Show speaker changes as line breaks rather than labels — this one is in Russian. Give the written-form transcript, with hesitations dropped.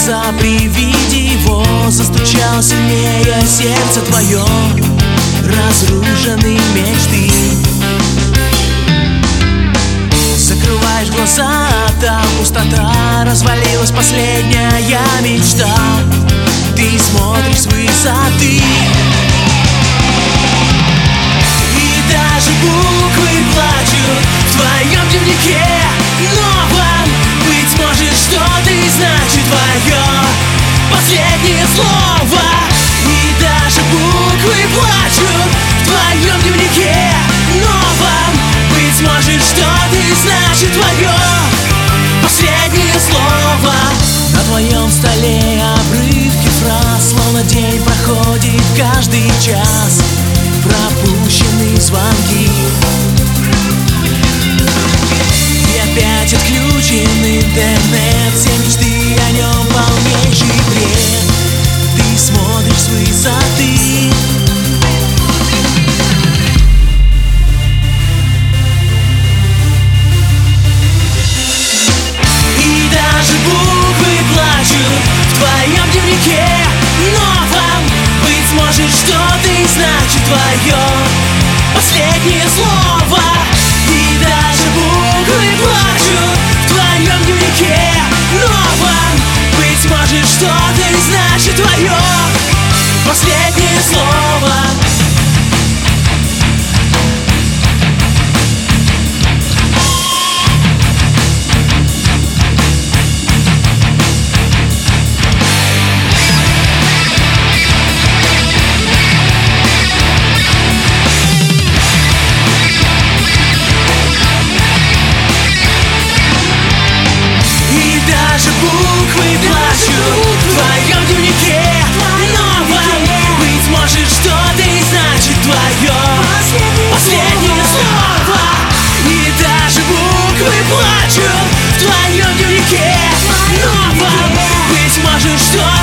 глаза при виде его, застучало сильнее сердце твое, разрушенные мечты. Закрываешь глаза, там пустота, развалилась последняя мечта. Ты смотришь с высоты, и даже буквы плачут в твоем дневнике новом. Быть может, что-то и значит твое последнее слово. И даже буквы плачут в твоем дневнике новом. Быть может, что-то и значит твое последнее слово. На твоем столе обрывки фраз, словно день проходит каждый час, пропущенные звонки. И опять отключен интернет, все мечты о нем полнейший бред. Ты смотришь с высоты, и даже буквы плачут в твоем дневнике новом. Быть может, что-то и значит твое последнее слово. И даже буквы плачут в твоем дневнике новом. Быть может, что-то и значит твое последнее слово. Буквы плачут в твоем дневнике новом. Быть может, что-то и значит твое последнее слово. И даже буквы плачут в твоем дневнике новом. Быть может, что